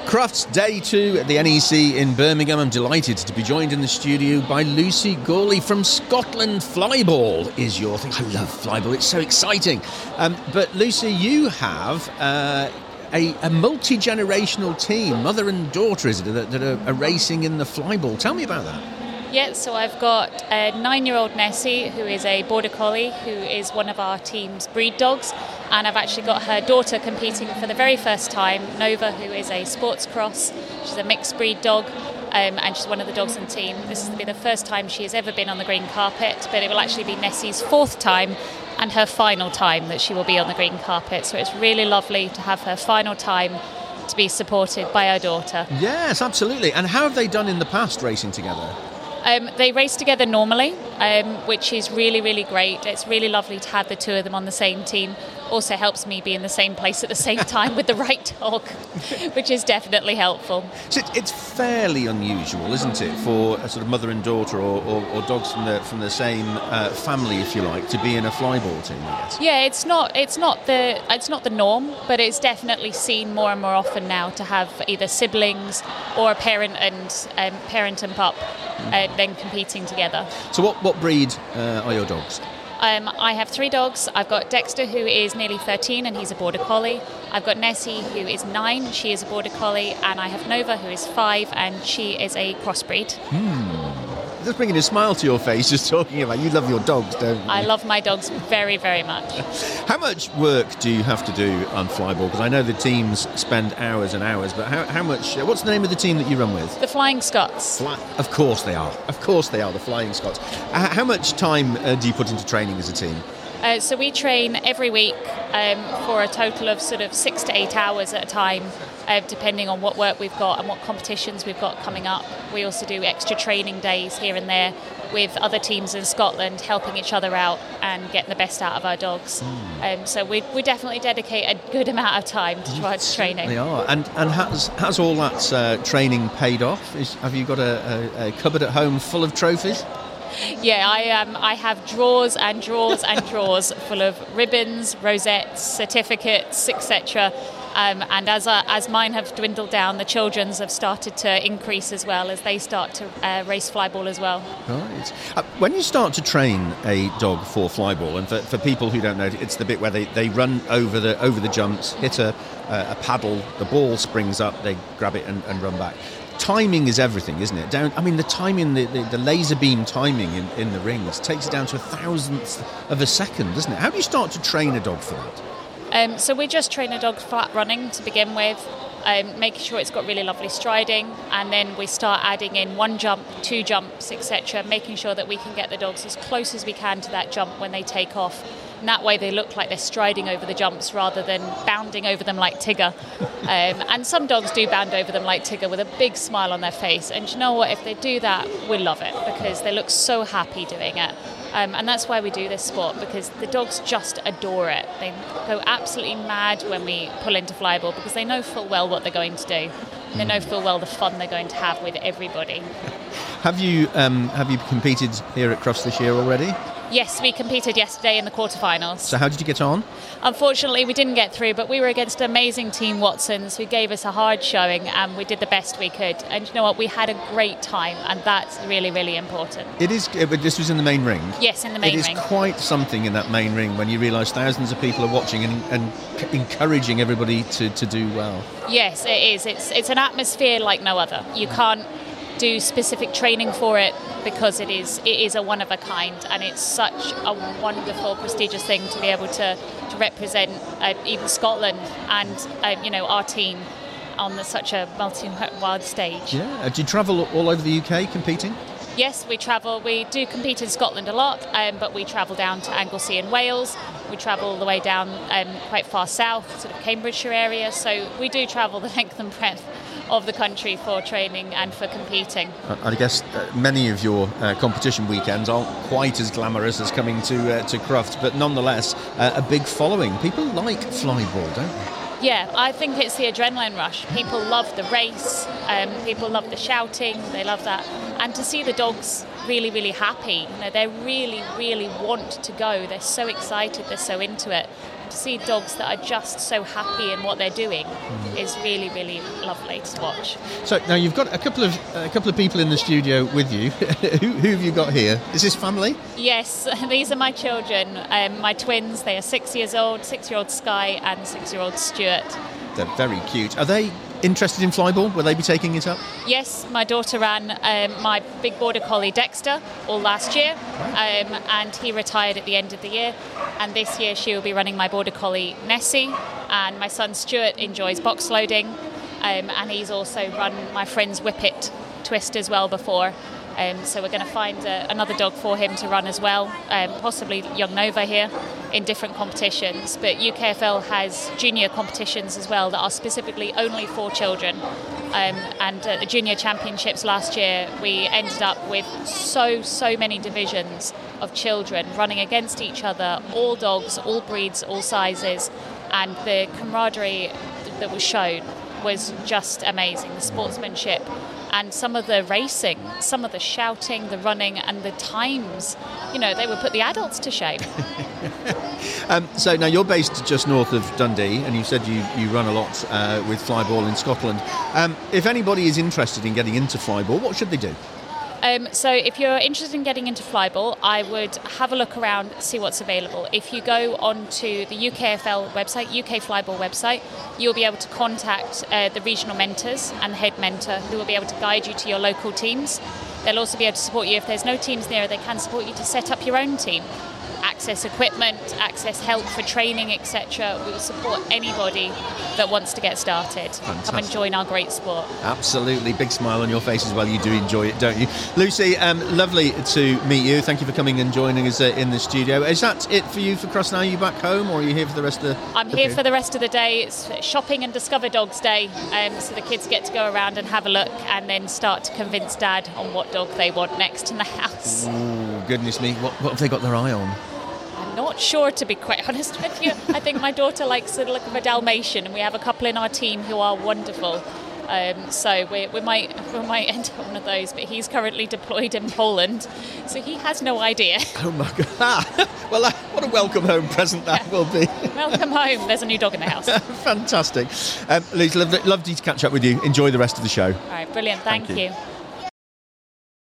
Crufts Day 2 at the NEC in Birmingham. I'm delighted to be joined in the studio by Lucy Gawley from Scotland. Flyball is your thing. I love flyball, it's so exciting. But Lucy, you have a multi-generational team, mother and daughter, is it, that are racing in the flyball. Tell me about that. Yeah, so I've got a 9-year-old Nessie, who is a Border Collie, who is one of our team's breed dogs. And I've actually got her daughter competing for the very first time, Nova, who is a sports cross. She's a mixed breed dog, and she's one of the dogs in the team. This will be the first time she has ever been on the green carpet, but it will actually be Nessie's 4th time and her final time that she will be on the green carpet. So it's really lovely to have her final time to be supported by her daughter. Yes, absolutely. And how have they done in the past racing together? They race together normally, which is really, really great. It's really lovely to have the two of them on the same team. Also helps me be in the same place at the same time with the right dog, which is definitely helpful. So it's fairly unusual, isn't it, for a sort of mother and daughter or dogs from the same family, if you like, to be in a flyball team, I guess? Yeah, it's not the norm, but it's definitely seen more and more often now to have either siblings or a parent and pup then competing together. So what breed are your dogs? I have 3 dogs. I've got Dexter, who is nearly 13 and he's a Border Collie. I've got Nessie, who is 9, she is a Border Collie, and I have Nova, who is 5 and she is a crossbreed. That's bringing a smile to your face just talking about you love your dogs, don't you? I love my dogs very, very much. How much work do you have to do on flyball? Because I know the teams spend hours and hours, but how much? What's the name of the team that you run with? The Flying Scots. Of course they are. Of course they are, the Flying Scots. How much time do you put into training as a team? So we train every week for a total of sort of 6 to 8 hours at a time, depending on what work we've got and what competitions we've got coming up. We also do extra training days here and there with other teams in Scotland, helping each other out and getting the best out of our dogs. So we definitely dedicate a good amount of time to training. They are. And has all that training paid off? Have you got a cupboard at home full of trophies? Yeah, I have drawers and drawers and drawers full of ribbons, rosettes, certificates, etc. And as mine have dwindled down, the children's have started to increase as well as they start to race flyball as well. Right. When you start to train a dog for flyball, and for people who don't know, it's the bit where they run over the jumps, hit a paddle, the ball springs up, they grab it and run back. Timing is everything, isn't it? The timing, the laser beam timing in the rings takes it down to 1,000th of a second, doesn't it? How do you start to train a dog for that? So we just train a dog flat running to begin with, making sure it's got really lovely striding, and then we start adding in 1 jump, 2 jumps, etc., making sure that we can get the dogs as close as we can to that jump when they take off. And that way they look like they're striding over the jumps rather than bounding over them like Tigger. And some dogs do bound over them like Tigger with a big smile on their face. And you know what? If they do that, we love it because they look so happy doing it. And that's why we do this sport, because the dogs just adore it. They go absolutely mad when we pull into flyball because they know full well what they're going to do. They know full well the fun they're going to have with everybody. Have you competed here at Crufts this year already? Yes, we competed yesterday in the quarterfinals. So how did you get on? Unfortunately, we didn't get through, but we were against an amazing team, Watsons, who gave us a hard showing, and we did the best we could. And you know what? We had a great time, and that's really, really important. It is. But this was in the main ring? Yes, in the main ring. It is quite something in that main ring when you realise thousands of people are watching and encouraging everybody to do well. Yes, it is. It's an atmosphere like no other. You can't do specific training for it because it is a one of a kind, and it's such a wonderful, prestigious thing to be able to represent even Scotland and our team on such a multi-wide stage. Yeah. Do you travel all over the UK competing? Yes, we travel. We do compete in Scotland a lot, but we travel down to Anglesey in Wales. We travel all the way down quite far south, sort of Cambridgeshire area. So we do travel the length and breadth of the country for training and for competing. I guess many of your competition weekends aren't quite as glamorous as coming to Crufts, but nonetheless a big following. People like flyball, don't they? Yeah, I think it's the adrenaline rush. People love the race, people love the shouting, they love that. And to see the dogs really, really happy, they really, really want to go. They're so excited, they're so into it. to see dogs that are just so happy in what they're doing is really, really lovely to watch. So now you've got a couple of people in the studio with you. Who have you got here? Is this family? Yes, these are my children, my twins. They are 6 years old, 6-year-old Sky and 6-year-old Stuart. They're very cute. Are they interested in flyball? Will they be taking it up? Yes, my daughter ran my big border collie Dexter all last year, and he retired at the end of the year. And this year she will be running my border collie Nessie, and my son Stuart enjoys box loading, and he's also run my friend's Whippet Twist as well before. So we're going to find another dog for him to run as well, possibly Young Nova here in different competitions. But UKFL has junior competitions as well that are specifically only for children. And the junior championships last year, we ended up with so many divisions of children running against each other, all dogs, all breeds, all sizes. And the camaraderie that was shown was just amazing. The sportsmanship and some of the racing, some of the shouting, the running and the times, they would put the adults to shame. So now you're based just north of Dundee, and you said you run a lot with flyball in Scotland. If anybody is interested in getting into flyball, what should they do? So if you're interested in getting into flyball, I would have a look around, see what's available. If you go onto the UKFL website, UK Flyball website, you'll be able to contact the regional mentors and the head mentor, who will be able to guide you to your local teams. They'll also be able to support you. If there's no teams near, they can support you to set up your own team. Access equipment, access help for training, etc. We will support anybody that wants to get started. Fantastic. Come and join our great sport. Absolutely. Big smile on your face as well. You do enjoy it, don't you? Lucy, lovely to meet you. Thank you for coming and joining us in the studio. Is that it for you for Cross now? Are you back home, or are you here for the rest of the I'm here for the rest of the day. It's Shopping and Discover Dogs Day, so the kids get to go around and have a look and then start to convince Dad on what dog they want next in the house. Oh, goodness me. What have they got their eye on? Not sure, to be quite honest with you. I think my daughter likes the look of a Dalmatian, and we have a couple in our team who are wonderful. So we might enter one of those, but he's currently deployed in Poland, so he has no idea. Oh my God! Well, what a welcome home present that will be. Welcome home. There's a new dog in the house. Fantastic. Liz, lovely to catch up with you. Enjoy the rest of the show. All right, brilliant. Thank you.